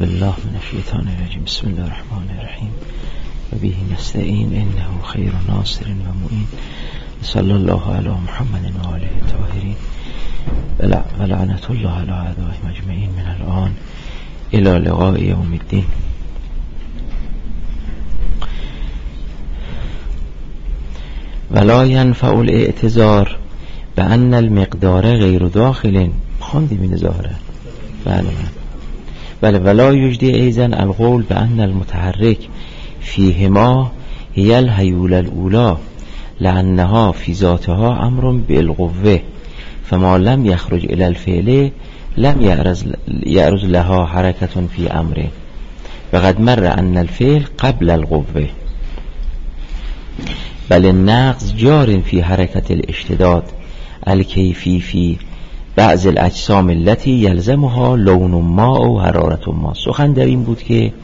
بالله من الشیطان الرجیم. بسم الله الرحمن الرحیم و به نستعین انه خیر ناصر و معین. صلی الله علی محمد و آله الطاهرین و لعنت الله علی اعدائهم اجمعین من الان الی لقاء یوم الدین. ولا ینفع الاعتذار بأن المقدار غیر داخل. خواندیم این ظاهره. بله ولا یجدی ایضا القول بأن المتحرک فیهما هی الهیول الاولا لأنها فی ذاتها امر بالقوه فما لم یخرج الی الفعل لم یعرض لها حرکت فی امره وقد مر ان الفعل قبل القوه بل النقض جار فی حرکت الاشتداد الکیفی فی بعض الاجسام التي یلزمها لون ما و حرارت ما. سخن در این بود که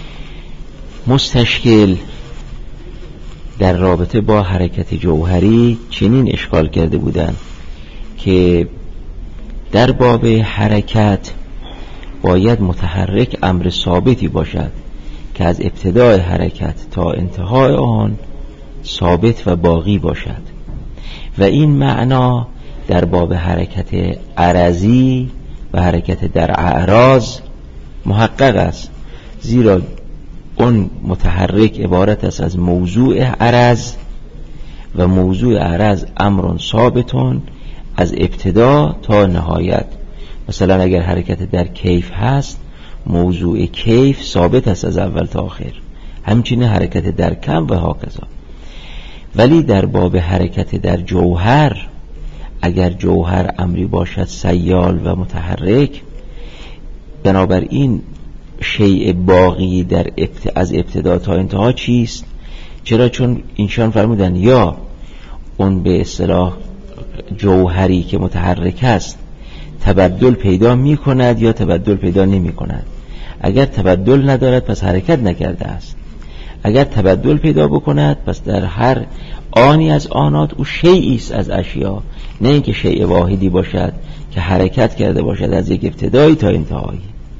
مستشکل در رابطه با حرکت جوهری چنین اشکال کرده بودند که در باب حرکت باید متحرک امر ثابتی باشد که از ابتدای حرکت تا انتهای آن ثابت و باقی باشد و این معنا در باب حرکت عرضی و حرکت در اعراض محقق است، زیرا اون متحرک عبارت است از موضوع عرض و موضوع عرض امر ثابتون از ابتدا تا نهایت. مثلا اگر حرکت در کیف هست موضوع کیف ثابت است از اول تا آخر، همچنین حرکت در کم و هاکذا. ولی در باب حرکت در جوهر اگر جوهر امری باشد سیال و متحرک، بنابراین شیء باقی از ابتدا تا انتها چیست؟ چرا؟ چون اینشان فرمودن یا اون به اصطلاح جوهری که متحرک است تبدل پیدا می کند یا تبدل پیدا نمی کند. اگر تبدل ندارد پس حرکت نکرده است، اگر تبدل پیدا بکند پس در هر آنی از آنات او شیئی است از اشیا، نه اینکه شیء واحدی باشد که حرکت کرده باشد از یک ابتدایی تا انتهایی.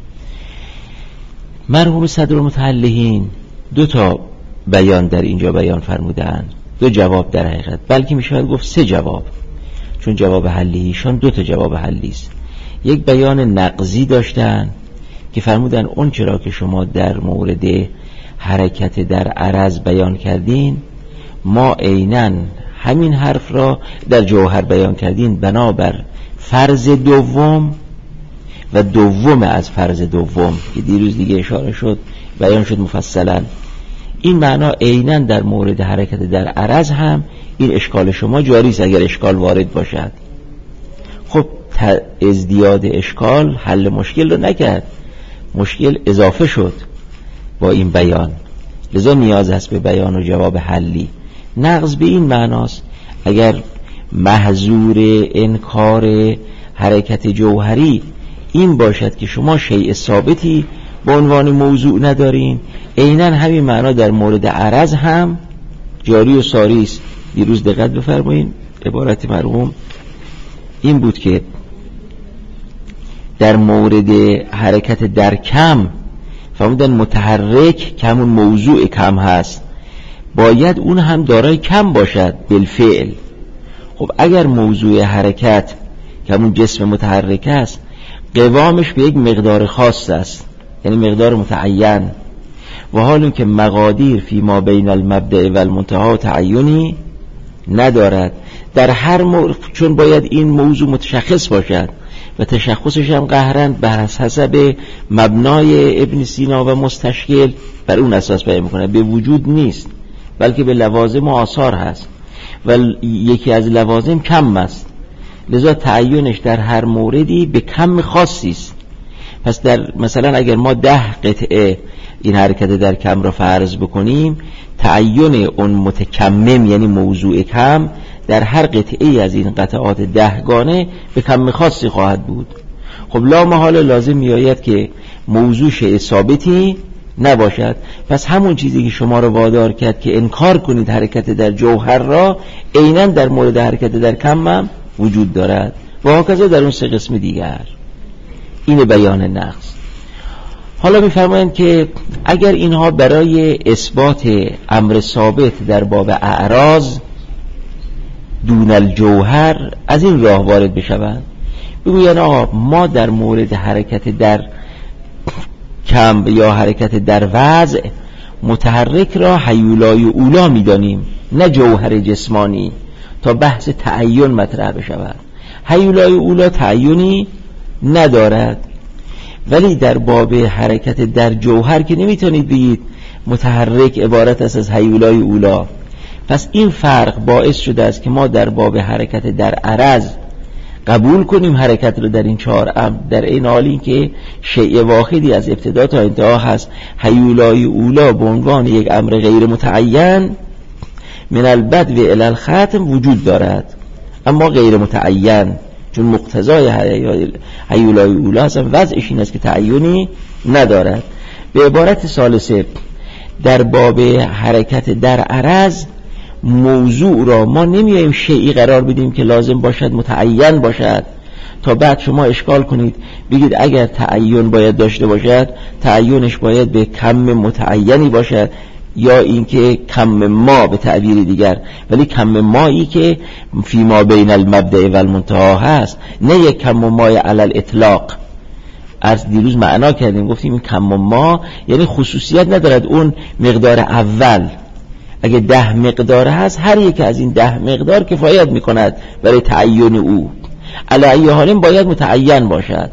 مرحوم صدر المتحلهین دو تا بیان در اینجا بیان فرمودن، دو جواب در حقیقت، بلکه میشه گفت سه جواب، چون جواب حلیشان دو تا جواب حلی است. یک بیان نقضی داشتن که فرمودن اون چرا که شما در مورد حرکت در عرض بیان کردین ما عیناً همین حرف را در جوهر بیان کردین بنابر فرض دوم و دوم از فرض دوم که دیروز دیگه اشاره شد بیان شد مفصلا. این معنا عیناً در مورد حرکت در عرض هم این اشکال شما جاری است اگر اشکال وارد باشد. خب ازدیاد اشکال حل مشکل رو نکرد، مشکل اضافه شد با این بیان، لذا نیاز هست به بیان و جواب حلی. نقض به این معناست اگر محظور انکار حرکت جوهری این باشد که شما شیء ثابتی به عنوان موضوع ندارین، عیناً همین معنا در مورد عرض هم جاری و ساری است. دیروز دقت بفرمایید عبارت مرحوم این بود که در مورد حرکت در کم فرمودن متحرک که همون موضوع کم هست باید اون هم دارای کم باشد بالفعل. خب اگر موضوع حرکت که همون جسم متحرک است قوامش به یک مقدار خاص است، یعنی مقدار متعین، و حالی که مقادیر فی ما بین المبدأ و المنتهی تعینی ندارد در هر چون باید این موضوع متشخص باشد و تشخصش هم قهراً بر حسب مبنای ابن سینا و مستشکل بر اون اساس بیان میکنه، به وجود نیست بلکه به لوازم و آثار هست و یکی از لوازم کم است، لذا تعیینش در هر موردی به کم خاصی است. پس در مثلا اگر ما 10 قطعه این حرکت در کم را فرض بکنیم، تعیین اون متکمم یعنی موضوع کم در هر قطعه از این قطعات 10 گانه به کم خاصی خواهد بود. خب لا محاله لازم میآید که موضوع شیء ثابتی نباشد، پس همون چیزی که شما رو وادار کرد که انکار کنید حرکت در جوهر را عیناً در مورد حرکت در کم هم وجود دارد و هکذا در اون سه قسم دیگر. این بیان نقص. حالا میفرمایند که اگر اینها برای اثبات امر ثابت در باب اعراض دون الجوهر از این راه وارد بشوند، بگویند آقا ما در مورد حرکت در کم یا حرکت در وضع متحرک را هیولای اولا میدانیم نه جوهر جسمانی، تا بحث تعین مطرح بشود. هیولای اولا تعینی ندارد، ولی در باب حرکت در جوهر که نمیتونید بگید متحرک عبارت است از هیولای اولا. پس این فرق باعث شده است که ما در باب حرکت در عرض قبول کنیم حرکت رو در این 4 امر، در این حالی که شیء واحدی از ابتدا تا انتها هست. هیولای اولا به عنوان یک امر غیر متعین من البدو الی الختم وجود دارد، اما غیر متعین، چون مقتضای هیولای اولا هست وضعش این است که تعینی ندارد. به عبارت ثالثه در باب حرکت در عرض موضوع را ما نمیاییم شیئی قرار بدیم که لازم باشد متعین باشد تا بعد شما اشکال کنید بگید اگر تعین باید داشته باشد تعینش باید به کم متعینی باشد، یا اینکه کم ما به تعبیر دیگر، ولی کم مایی که فیما بین المبدأ و المنتهی هست، نه یک کم مای علی الاطلاق. از دیروز معنا کردیم گفتیم این کم ما یعنی خصوصیت ندارد اون مقدار اول. اگه 10 مقدار هست هر یک از این 10 مقدار کفایت میکند برای تعین او، علی ای حال باید متعین باشد.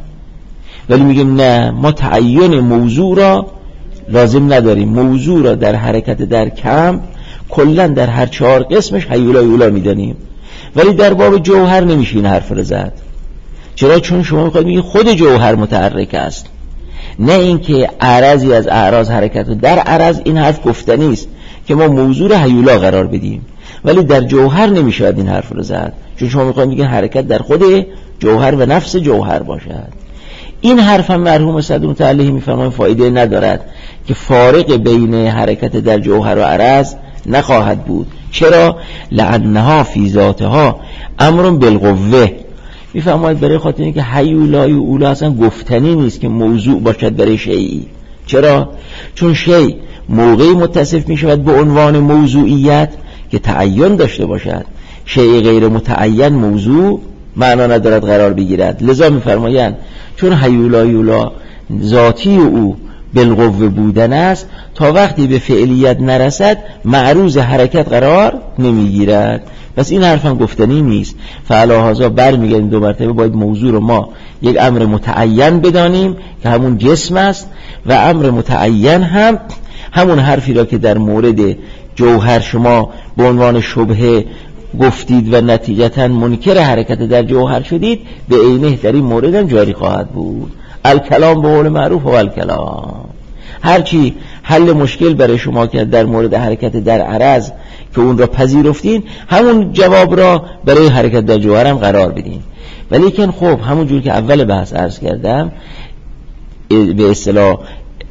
ولی میگیم نه، ما تعین موضوع را لازم نداریم. موضوع را در حرکت در کم کلا در هر 4 قسمش هیولای اولا میدانیم، ولی در باب جوهر نمیشه این حرف را زد. چرا؟ چون شما میخواید میگید خود جوهر متحرک است، نه اینکه عرضی از اعراض حرکت. و در عرض این حرف گفتنی است که ما موضوع را هیولا قرار بدیم، ولی در جوهر نمیشه این حرف را زد، چون شما میخواید میگید حرکت در خود جوهر و نفس جوهر باشد. این حرف هم مرحوم صدوق تعالی میفرماید فایده ندارد که فارق بین حرکت در جوهر و عرض نخواهد بود. چرا؟ لعنها فی ذاتها امر بالقوه. میفرماید برای خاطر اینکه هیولای اولا اصلا گفتنی نیست که موضوع باشد برای شیئی. چرا؟ چون شیء موقعی متصف میشود به عنوان موضوعیت که تعین داشته باشد. شیء غیر متعین موضوع معنا ندارد قرار بگیرد. لذا میفرمایند چون هیولای اولا ذاتی او بالقوه بودن است، تا وقتی به فعلیت نرسد معروض حرکت قرار نمیگیرد. پس این حرف هم گفتنی نیست. فعلاهازا برمیگردیم 2 مرتبه باید موضوع رو ما یک امر متعین بدانیم که همون جسم است، و امر متعین هم همون حرفی را که در مورد جوهر شما به عنوان شبهه گفتید و نتیجتا منکر حرکت در جوهر شدید، به عینه در این مورد هم جاری خواهد بود. الکلام به قول معروف و الکلام. هرچی حل مشکل برای شما کرد در مورد حرکت در عرض که اون را پذیرفتین، همون جواب را برای حرکت در جوهر هم قرار بدین. ولیکن خب همون جور که اول بحث عرض کردم، به اصطلاح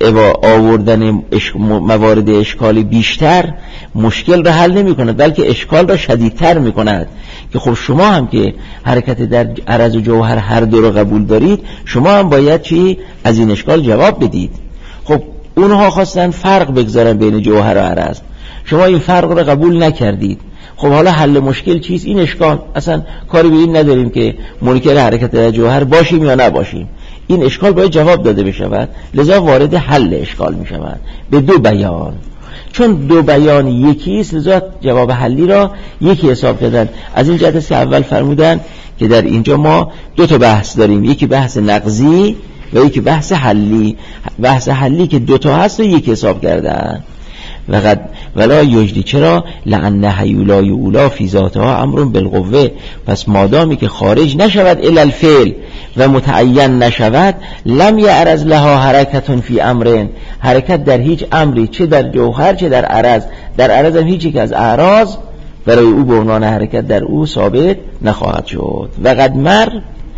آوردن موارد اشکالی بیشتر مشکل را حل نمی کند، بلکه اشکال را شدیدتر می کند. که خب شما هم که حرکت در عرض و جوهر هر دو را قبول دارید، شما هم باید چی از این اشکال جواب بدید. خب اونها خواستن فرق بگذارن بین جوهر و عرض، شما این فرق را قبول نکردید. خب حالا حل مشکل چیست؟ این اشکال اصلا کاری به این نداریم که منکر حرکت در جوهر باشیم یا نباشیم، این اشکال باید جواب داده بشود. لذا وارد حل اشکال می شود به 2 بیان. چون 2 بیان یکی است، لذا جواب حلی را یکی حساب کردن. از این جهت است که اول فرمودن که در اینجا ما 2 تا بحث داریم، یکی بحث نقضی و یکی بحث حلی. بحث حلی که 2 تا هست و یکی حساب کردن. ولا یجدی، چرا؟ لأن هیولای اولا فی ذاتها امر بالقوه. پس مادامی که خارج نشود الی الفعل و متعین نشود، لم یعرض لها حرکت فی امرین، حرکت در هیچ امری، چه در جوهر چه در عرض. در عرض هم هیچ یک از اعراض برای او به عنوان حرکت در او ثابت نخواهد شد. وقد مر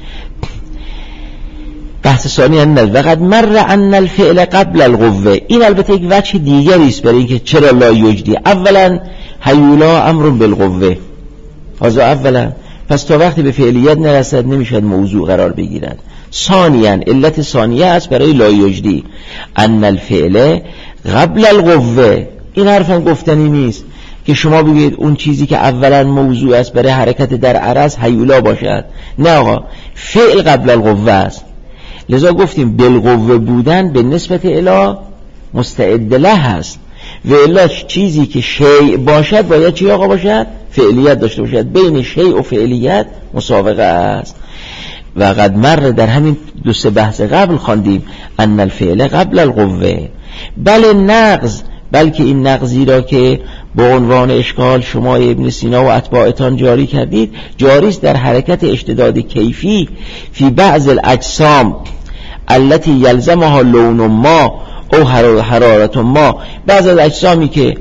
بحث ثانی وقد مر ان الفعل قبل القوه. این البته یک وجه دیگری است برای اینکه چرا لا یجدی. اولا هیولا امر بالقوه، هذا اولا. پس تا وقتی به فعلیت نرسد نمیشد موضوع قرار بگیرد. ثانیاً علت ثانیه است برای لا یجدی ان الفعل قبل القوه. این حرف هم گفتنی نیست که شما بگید اون چیزی که اولا موضوع است برای حرکت در عرض هیولا باشد. نه آقا، فعل قبل القوه است. لذا گفتیم بالقوه بودن به نسبت الی مستعد له هست و الا چیزی که شیء باشد باید چی آقا باشد؟ فعلیت داشته باشد. بین شیء و فعلیت مسابقه است. و قد مر در همین دو سه بحث قبل خواندیم ان الفعل قبل القوه. بل نقض، بلکه این نقضی را که به عنوان اشکال شما ابن سینا و اتباعتان جاری کردید جاری است در حرکت اشتداد کیفی فی بعض الاجسام التي یلزمها لون ما او حرارت ما. بعض از اجسامی که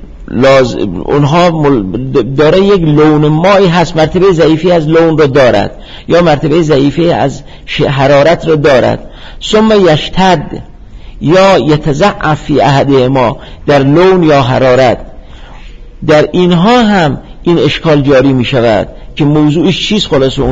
اونها داره یک لون مایی هست، مرتبه ضعیفی از لون رو دارد یا مرتبه ضعیفی از حرارت رو دارد، ثم یشتد یا یتضعف فی احدهما در لون یا حرارت. در اینها هم این اشکال جاری می شود که موضوعش چیز خلاصه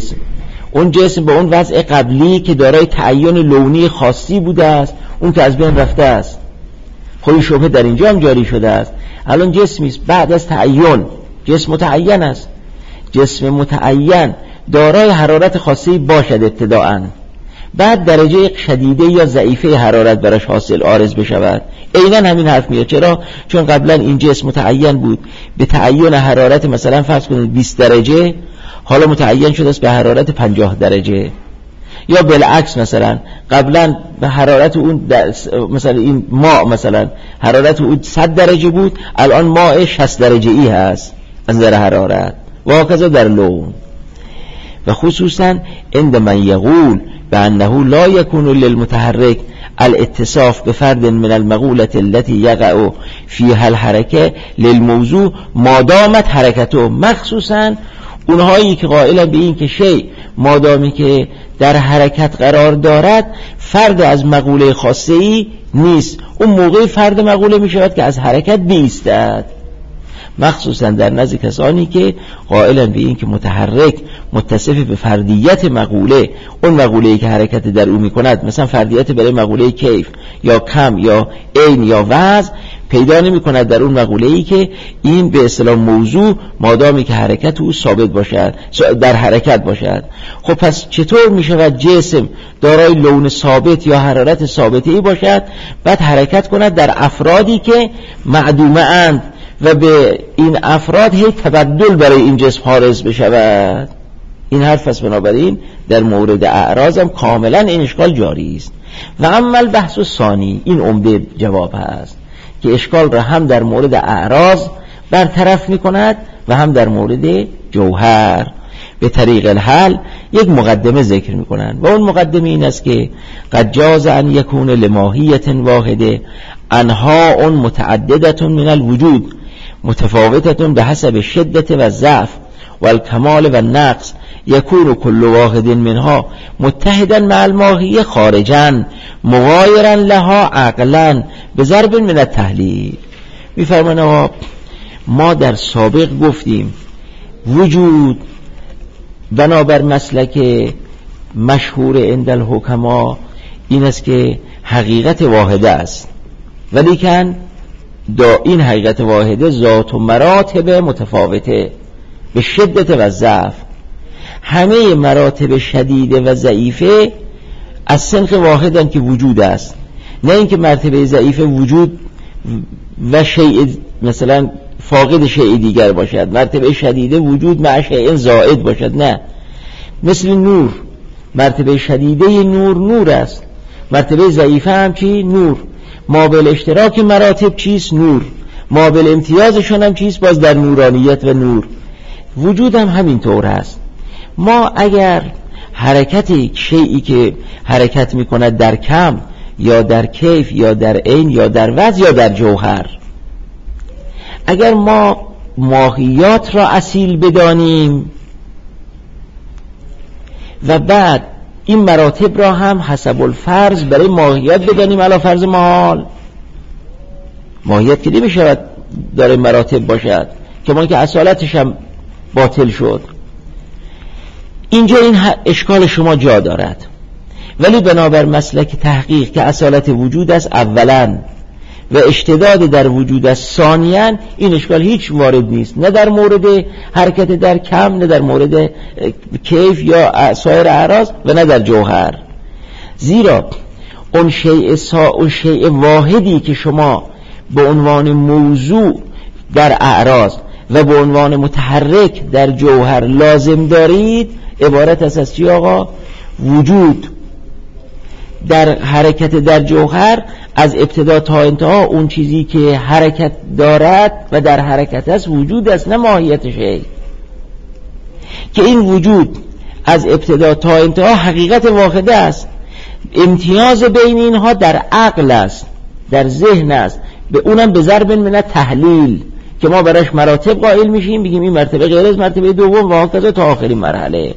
اون جسم به اون وضع قبلی که دارای تعین لونی خاصی بوده است اون که از بین رفته است. خب شبهه در اینجا هم جاری شده است. الان جسمی است بعد از تعین، جسم متعین است، جسم متعین دارای حرارت خاصی باشد ابتداءً، بعد درجه شدیده یا ضعیفه حرارت براش حاصل عارض بشود. عیناً همین حرف میاد. چرا؟ چون قبلا این جسم متعین بود به تعین حرارت مثلا فرض کنید 20 درجه، حالا متعین شده است به حرارت 50 درجه. یا بالعکس مثلا قبلا به حرارت اون مثلا این ماء مثلا حرارت اون 100 درجه بود، الان ماء 60 درجه ای هست از نظر حرارت و هكذا در لون. و خصوصا عند من یقول بأنه لا يكون للمتحرك الاتصاف بفرد من المقولة التي يقع فيها الحركة للموضوع ما دامت حرکته. مخصوصا اونهایی که قائلن به این که شیء مادامی که در حرکت قرار دارد فرد از مقوله خاصه ای نیست، اون موقع فرد مقوله می شود که از حرکت بیستد. مخصوصا در نزد کسانی که قائلن به این که متحرک متصف به فردیت مقوله، اون مقوله‌ای که حرکت در او می‌کند، مثلا فردیت برای مقوله کیف یا کم یا عین یا وضع پیدا نمی‌کند در اون مقوله‌ای که این به اصطلاح موضوع مادامی که حرکت او ثابت باشد در حرکت باشد. خب پس چطور می‌شود جسم دارای لون ثابت یا حرارت ثابتی باشد بعد حرکت کند در افرادی که معدومه اند و به این افراد هی تبدل برای این جسم حارز بشود؟ این حرف است. بنابراین در مورد اعراض هم کاملا این اشکال جاری است. و اما البحث ثانی، این عمده جواب هست که اشکال را هم در مورد اعراض برطرف می کند و هم در مورد جوهر. به طریق الحل یک مقدمه ذکر می کنند و اون مقدمه این است که قد جاز ان یکون لماهیت واحده انها متعددت من الوجود متفاوتة بحسب شدت و ضعف و الکمال و النقص یکون کل واحد منها متحدا مع الماهیه خارجا مغایرا لها عقلا بضرب من التحلیل. میفرمایند ما در سابق گفتیم وجود بنابر مسلک مشهور عند الحکما این است که حقیقت واحده است، ولیکن این حقیقت واحده ذات و مراتب متفاوته به شدت و ضعف. همه مراتب شدیده و ضعیفه از صنف واحدن که وجود است، نه اینکه مرتبه ضعیفه وجود و شیء مثلا فاقد شیء دیگر باشد، مرتبه شدیده وجود مع شیء زائد باشد. نه، مثل نور، مرتبه شدیده نور است، مرتبه ضعیفه هم چی؟ نور. مابل اشتراک مراتب چیست؟ نور. مابل امتیازشون هم چیست؟ باز در نورانیت و نور. وجود هم همین طور هست. ما اگر حرکت شیئی که حرکت میکند در کم یا در کیف یا در عین یا در وضع یا در جوهر، اگر ما ماهیات را اصیل بدانیم و بعد این مراتب را هم حسب الفرض برای ماهیت بدانیم علی فرض محال، ماهیت که نمی شود داره مراتب باشد که ما که اصالتش هم باطل شد. اینجا این اشکال شما جا دارد. ولی بنابر مسلک تحقیق که اصالت وجود است اولا و اشتداد در وجود است ثانیاً، این اشکال هیچ وارد نیست، نه در مورد حرکت در کم، نه در مورد کیف یا سایر اعراض و نه در جوهر. زیرا اون شیء واحدی که شما به عنوان موضوع در اعراض و به عنوان متحرک در جوهر لازم دارید عبارت است از چی آقا؟ وجود. در حرکت در جوهر از ابتدا تا انتها اون چیزی که حرکت دارد و در حرکت است وجود است، نه ماهیت شیء. که این وجود از ابتدا تا انتها حقیقت واحده است. امتیاز بین اینها در عقل است، در ذهن است، به اونم به ضرب من تحلیل که ما براش مراتب قائل میشیم، بگیم این مرتبه غیر از مرتبه دوم و هكذا تا آخرین مرحله.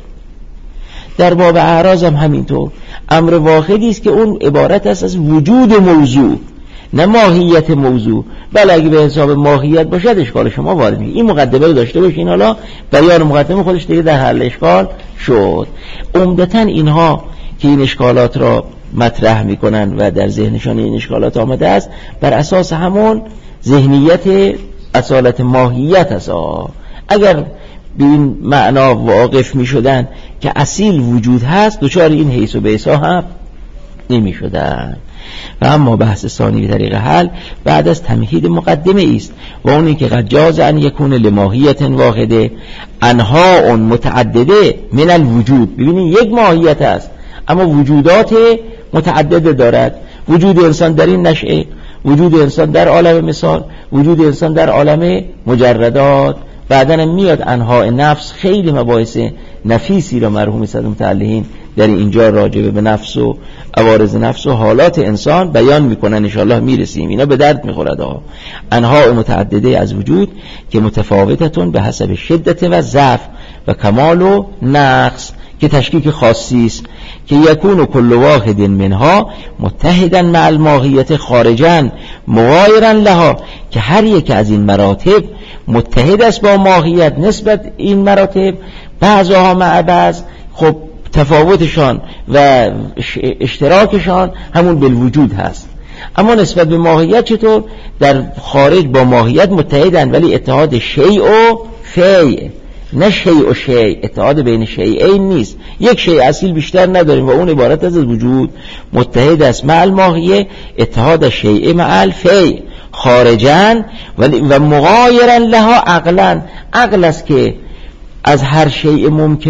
در باب اعراض هم همینطور، امر واحدی است که اون عبارت است از وجود موضوع، نه ماهیت موضوع. بله اگه به حساب ماهیت باشد اشکال شما وارد میشه. این مقدمه رو داشته باشین. حالا بیان مقدمه خودش دیگه در حل اشکال شد. عمدتاً اینها که این اشکالات را مطرح میکنن و در ذهنشان این اشکالات آمده است بر اساس همون ذهنیت اصالت ماهیت است. اگر به این معنا واقف می شدن که اصیل وجود هست، دچار این حیث و بیسا هم نمی شدن. و اما بحث ثانی به طریق حل بعد از تمهید مقدمه است و اونی که قد جاز ان یکون لماهیت واحده انها متعدده من الوجود. ببینید یک ماهیت است اما وجودات متعدده دارد. وجود انسان در این نشأه، وجود انسان در عالم مثال، وجود انسان در عالم مجردات. بعدن میاد انواع نفس، خیلی مباحث نفیسی را مرحوم صدر متعلقین در اینجا راجع به نفس و عوارض نفس و حالات انسان بیان میکنن. انشاءالله میرسیم، اینا به درد میخورد. انواع متعدده از وجود که متفاوتتون به حسب شدت و ضعف و کمال و نقص، که تشکیک خاصی است که یکون کل واحد منها متحدا مع الماهیت خارجا مغایرا لها، که هر یک از این مراتب متحد است با ماهیت نسبت این مراتب، بعضها مع بعض. خب تفاوتشان و اشتراکشان همون بالوجود هست، اما نسبت به ماهیت چطور؟ در خارج با ماهیت متحدن ولی اتحاد شیء و فیء، نه شیء و شیء. اتحاد بین شیئین نیست. یک شیء اصیل بیشتر نداریم و اون عبارت از وجود متحد است مع الماهیه، اتحاد شیء مع الفیء خارجاً و مغایرا لها عقلاً. عقل است که از هر شیء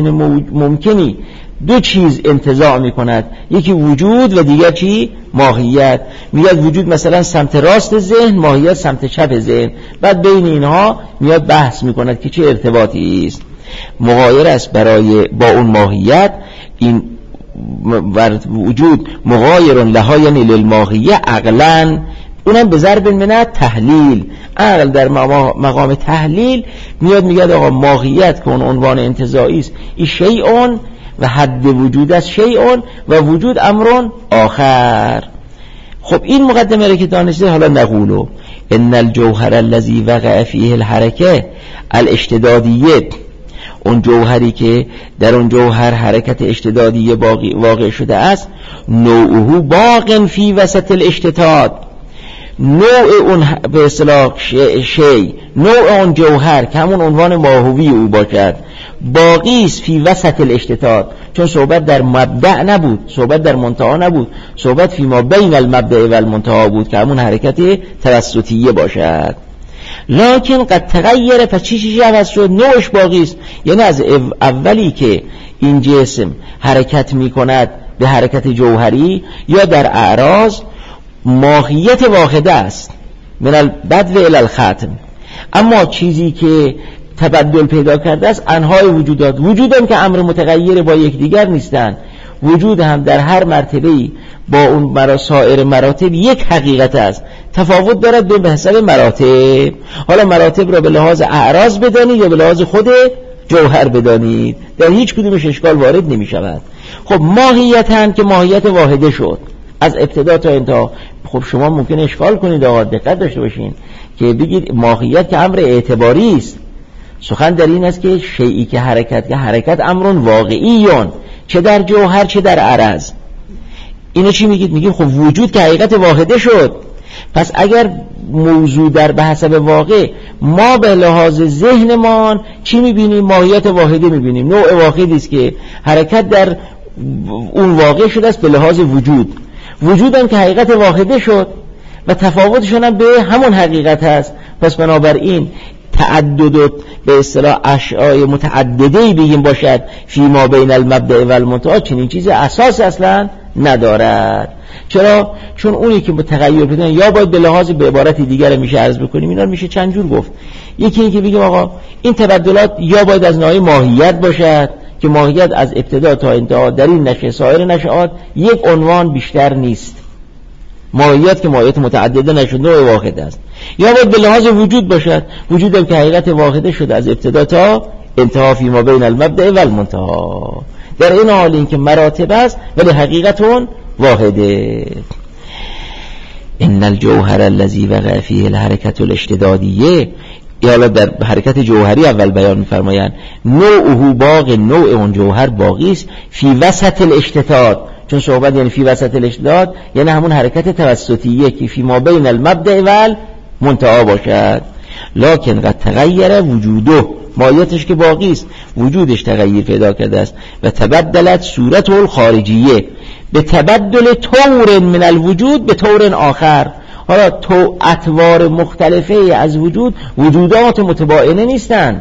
ممکنی دو چیز انتزاع می کند، یکی وجود و دیگر چی؟ ماهیت. میاد وجود مثلا سمت راست ذهن، ماهیت سمت چپ ذهن، بعد بین اینها میاد بحث می کند که چه ارتباطی است. مغایر است برای با اون ماهیت، این وجود مغایر لها یعنی للماهیه عقلاً، اونم به ضرب من تحلیل. عقل در مقام تحلیل میاد میگه آقا ماهیت که اون عنوان انتزاعی است، این شیء و حد وجود است شیء و وجود امر آخر. خب این مقدمه را که دانسته، حالا نقولو ان الجوهر الذي وقع فيه الحركه الاشتدادیه، اون جوهری که در اون جوهر حرکت اشتدادیه واقع شده است، نوعه باق فی وسط الاشتداد، نوع اون به اصطلاح شی، نوع اون جوهر که همون عنوان ماهوی او باشد، باقی است فی وسط الاشتداد. چون صحبت در مبدأ نبود، صحبت در منتها نبود، صحبت فی ما بین المبدأ و المنتها بود که همون حرکت توسطیه باشد. لکن قد تغییر، پس چیزی عوض شد، نوعش باقی است. یعنی از اولی که این جسم حرکت می کند به حرکت جوهری یا در اعراض، ماهیت واحده است من البدو الی الختم، اما چیزی که تبدل پیدا کرده است انهای وجودات. وجود هم که امر متغیر با یکدیگر نیستند، وجود هم در هر مرتبه‌ای با اون سایر مراتب یک حقیقت است، تفاوت دارد به حسب مراتب. حالا مراتب را به لحاظ اعراض بدانید یا به لحاظ خود جوهر بدانید، در هیچ کدومش اشکال وارد نمی شود. خب ماهیت هم که ماهیت واحده شد از ابتدا تا انتها. خب شما ممکن اشکال کنید، آقا دقت داشته باشین که بگید ماهیت که امر اعتباری است. سخن در این است که شیئی که حرکت امر واقعیون، چه در جوهر چه در عرض. اینو چی میگید؟ میگیم خب وجود که حقیقت واحده شد. پس اگر موضوع در به حسب واقع، ما به لحاظ ذهنمان چی میبینیم؟ ماهیت واحده میبینیم، نوع واحدی است که حرکت در اون واقع شده است به لحاظ وجود. وجودم که حقیقت واحده شد و تفاوتشون هم به همون حقیقت هست. پس بنابراین تعدد به اصطلاح اشیاء متعدده‌ای بگیم باشد فیما بین المبدأ و المنتهی، چنین چیز اساس اصلا ندارد. چرا؟ چون اونی که تغییر پیدا یا باید به لحاظ به عبارت دیگر میشه عرض بکنیم، اینا میشه چند جور گفت. یکی این که بگیم آقا این تبدلات یا باید از نوع ماهیت باشد که ماهیت از ابتدا تا انتها در این نشه سایر نشئات یک عنوان بیشتر نیست، ماهیت که ماهیت متعدده نشد، نوع واحد است. یا باید به لحاظ وجود باشد، وجودم که حقیقت واحده شده از ابتدا تا انتها فیما بین المبدأ و المنتهی، در این حال این که مراتب است ولی حقیقتون واحده. ان الجوهر الذي وقع فيه الحركة الاشتدادیه، یا در حرکت جوهری اول بیان می‌فرمایند نوعه باق، نوع اون جوهر باقی است فی وسط الاشتداد، چون صحبت یعنی فی وسط الاشتداد یعنی همون حرکت توسطیه که فی ما بین المبدأ و المنتهی باشد. لکن قد تغییر وجوده، ماهیتش که باقی است وجودش تغییر پیدا کرده است و تبدلت صورته الخارجیه، به تبدل طور من الوجود به طور آخر. حالا تو اطوار مختلفه از وجود، وجودات متباینه نیستند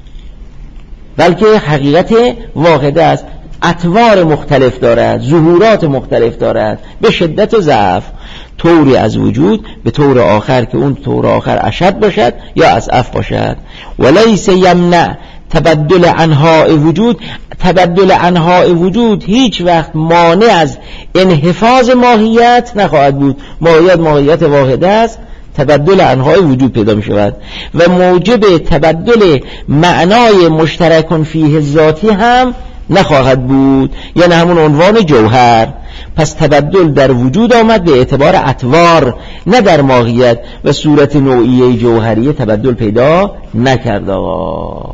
بلکه حقیقت واحده است، اطوار مختلف دارد، ظهورات مختلف دارد به شدت و ضعف، طوری از وجود به طور آخر که اون طور آخر اشد باشد یا اضعف باشد. ولیس یمنع تبدل انواع وجود، تبدل انواع وجود هیچ وقت مانع از انحفاظ ماهیت نخواهد بود. ماهیت واحده است، تبدل انواع وجود پیدا می شود و موجب تبدل معنای مشترک فیه ذاتی هم نخواهد بود، یعنی همون عنوان جوهر. پس تبدل در وجود آمد به اعتبار اطوار نه در ماهیت و صورت نوعیه جوهریه تبدل پیدا نکرد. آقا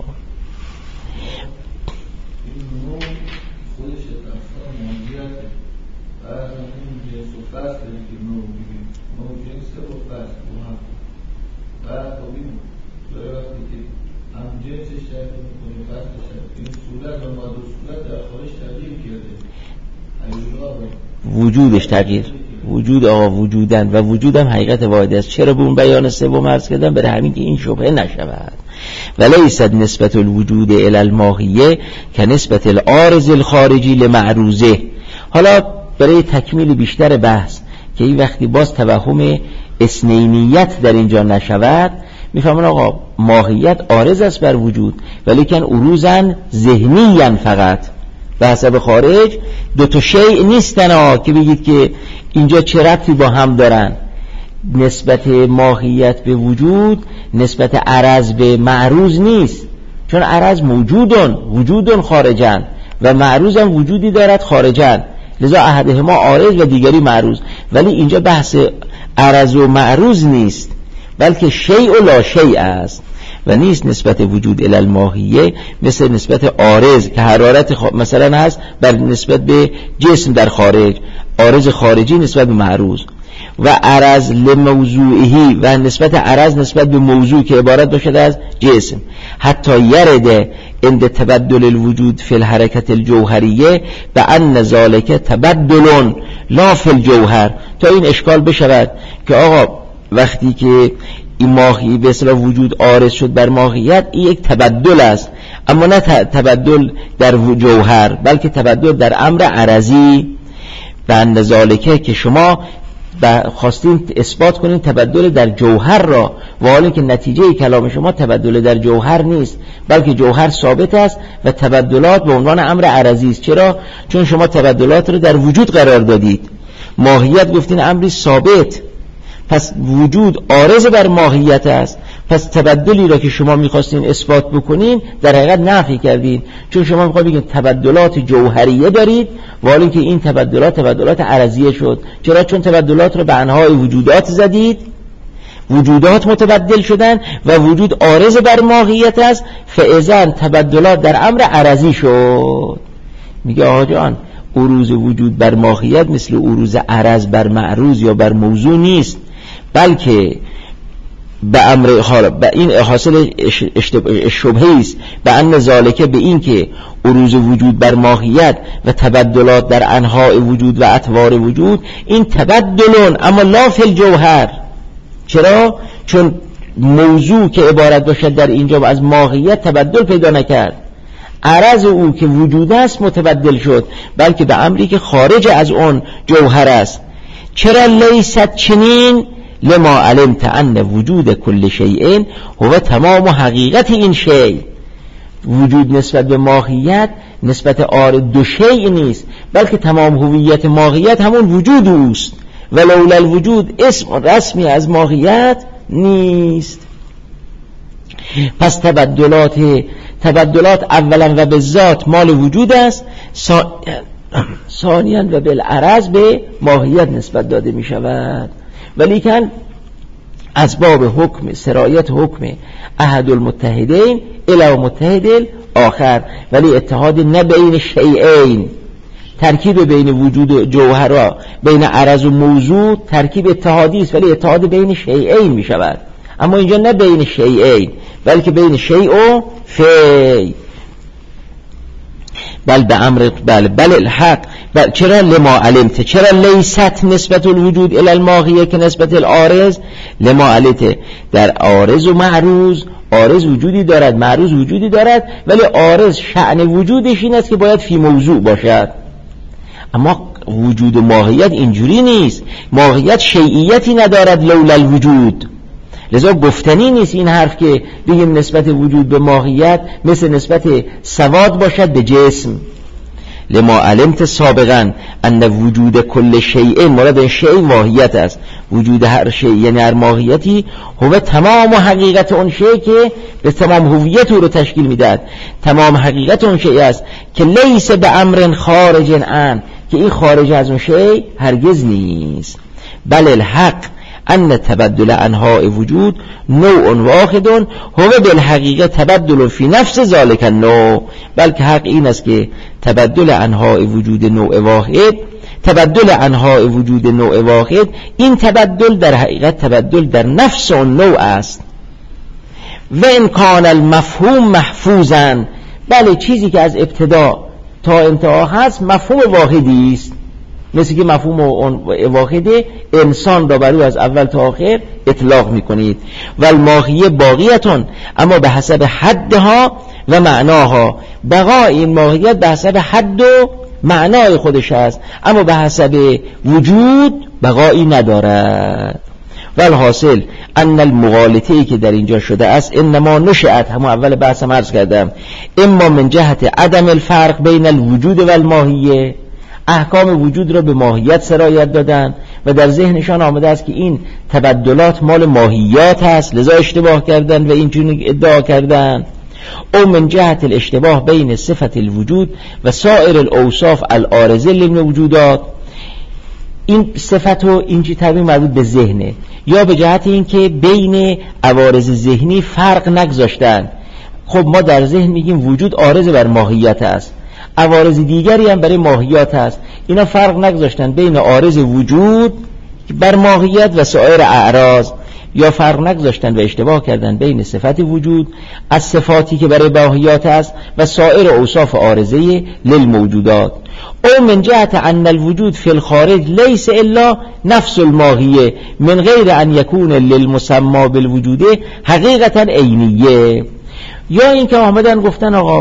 وجودش تغییر، وجود آقا وجودن و وجودم حقیقت واحد است. چرا به اون بیان سوم عرض کردم؟ برای همین که این شبهه نشود. ولیست نسبت الوجود الی الماهیه که نسبت العارض الخارجی لمعروضه. حالا برای تکمیل بیشتر بحث که این وقتی باز توهم اثنینیت در اینجا نشود، میفهمون آقا ماهیت عارض است بر وجود ولیکن عروضن ذهنیاً فقط به حسب خارج، دو تا شیء نیستن که بگید که اینجا چه ربطی با هم دارن. نسبت ماهیت به وجود نسبت عرض به معروض نیست، چون عرض وجودن خارجن و معروض هم وجودی دارد خارجن، لذا احدهما عارض و دیگری معروض. ولی اینجا بحث عرض و معروض نیست بلکه شیء و لا شیء است و نیست نسبت وجود الی الماهیه مثل نسبت عارض که حرارت مثلا هست بر نسبت به جسم در خارج، عارض خارجی نسبت به معروض، و عرض لموضوعی و نسبت عرض نسبت به موضوع که عبارت باشد از جسم. حتی یرده عند تبدل الوجود فی الحرکت الجوهریه به ان ذالک تبدل لا فی الجوهر، تا این اشکال بشود که آقا وقتی که این ماهی به اصطلاح وجود عارض شد بر ماهیت، این یک تبدل است، اما نه تبدل در جوهر بلکه تبدل در امر عرضی. به ان ذالک که شما خواستین اثبات کنین تبدل در جوهر را، و حالی که نتیجه کلام شما تبدل در جوهر نیست بلکه جوهر ثابت است و تبدلات به عنوان امر عرضی است. چرا؟ چون شما تبدلات رو در وجود قرار دادید، ماهیت گفتین امری ثابت، پس وجود عارض بر ماهیت است. پس تبدلی را که شما میخواستین اثبات بکنین در حقیقت نفی کردین، چون شما میخواید بگین تبدلات جوهریه دارید و حالی که این تبدلات عرضیه شد. چرا؟ چون تبدلات را به انواع وجودات زدید، وجودات متبدل شدن و وجود عارض بر ماهیت است، فاذا تبدلات در امر عرضی شد. میگه آقا جان عروض وجود بر ماهیت مثل عروض عرض بر معروض یا بر موضوع نیست، بلکه به امر به این حاصل شبهه است به ان ذالکه، به این که عروض وجود بر ماهیت و تبدلات در انواع وجود و اطوار وجود، این تبدلون اما لا فی الجوهر. چرا؟ چون موضوع که عبارت باشد در اینجا از ماهیت تبدل پیدا نکرد، عرض او که وجود است متبدل شد، بلکه به امری که خارج از اون جوهر است. چرا لیست چنین؟ لما علمت ان وجود کل شیء هو تمام حقیقت این شیء. وجود نسبت به ماهیت نسبت دو شیء نیست، بلکه تمام هویت ماهیت همون وجود اوست، ولولا الوجود اسم رسمی از ماهیت نیست. پس تبدلات اولا و به ذات مال وجود است، ثانیاً و بالعرض به ماهیت نسبت داده می شود. ولیکن اسباب حکم سرایت حکم احد المتحدین الی متحد آخر، ولی اتحاد نه بین شیئین، ترکیب بین وجود و جوهرها، بین عرض و موضوع ترکیب اتحادی است، ولی اتحاد بین شیئین می شود. اما اینجا نه بین شیئین، بلکه بین شیء و فی. بل الحق. چرا لما علمت؟ چرا لیست نسبت الوجود الی الماهیه که نسبت العارض؟ لما علمت در عارض و معروض، عارض وجودی دارد، معروض وجودی دارد، ولی عارض شأن وجودش این است که باید فی موضوع باشد. اما وجود و ماهیت اینجوری نیست، ماهیت شیئیتی ندارد لولا الوجود. لذا گفتنی نیست این حرف که بگیم نسبت وجود به ماهیت مثل نسبت سواد باشد به جسم. لما علمت سابقا ان وجود کل شیء، مراد شیء ماهیت است، وجود هر شیء یعنی هر ماهیتی هو تمام حقیقت اون شیء که به تمام هویت او رو تشکیل میدهد. تمام حقیقت اون شیء است که لیس به امر خارج عن، که این خارج از اون شیء هرگز نیست. بل الحق ان تبدل انواع وجود نوع واحد هو بالحقیقه تبدل فی نفس ذلك النوع. بلکه حق این است که تبدل انواع وجود نوع واحد، تبدل انواع وجود نوع واحد، این تبدل در حقیقت تبدل در نفس اون نوع است. و ان کان المفهوم محفوظا، بله چیزی که از ابتدا تا انتها هست مفهوم واحدی است، مثل که مفهوم واحد انسان را برای از اول تا آخر اطلاق میکنید. و الماهیه باقیتون، اما به حسب حدها و معناها، بقای این ماهیت به حسب حد و معنای خودش است، اما به حسب وجود بقایی ندارد. و الحاصل ان المغالطه‌ای که در اینجا شده است انما نشأت، همون اول بحثم عرض کردم، اما من جهت عدم الفرق بین الوجود و الماهیه، احکام وجود را به ماهیت سرایت دادن و در ذهنشان آمده است که این تبدلات مال ماهیات است، لذا اشتباه کردن و اینجوری ادعا کردن. او من جهت الاشتباه بین صفت الوجود و سایر الاوصاف العارضه للموجودات، این صفت و اینجی تعبیر مربوط به ذهنه، یا به جهت این که بین عوارض ذهنی فرق نگذاشتن. خب ما در ذهن میگیم وجود عارض بر ماهیت است، عوارض دیگری هم برای ماهیات هست، اینا فرق نگذاشتن بین عارض وجود بر ماهیت و سایر اعراض، یا فرق نگذاشتن و اشتباه کردن بین صفت وجود از صفاتی که برای ماهیات است و سایر اوصاف عارضه للموجودات. او من جهت ان الوجود فی الخارج لیس الا نفس الماهیه من غیر ان یکون للمسمى بالوجود حقیقتا عینیه، یا این که آمدن گفتن آقا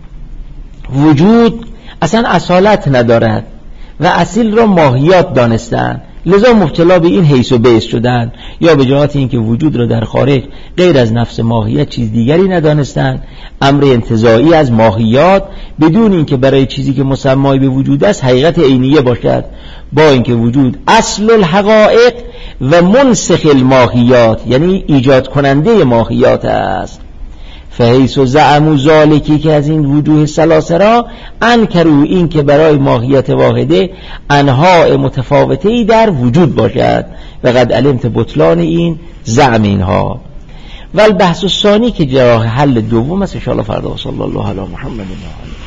وجود اصلا اصالت ندارد و اصیل را ماهیات دانستن، لذا مبتلا به این حیث و بیس شدن، یا به جهت این که وجود را در خارج غیر از نفس ماهیت چیز دیگری ندانستن، امر انتزاعی از ماهیات، بدون این که برای چیزی که مسمای به وجود است حقیقت عینیه باشد، با اینکه وجود اصل الحقائق و منسخ الماهیات، یعنی ایجاد کننده ماهیات است. فحیث و زعمو ذالکی، که از این وجوه ثلاثه را انکرو، این که برای ماهیت واحده انواع متفاوته‌ای در وجود باشد و قد علمت بطلان این زعم اینها. و البحث الثانی که جراه حل دوم است ان شاء الله فردا. صلی الله علی محمد و آله.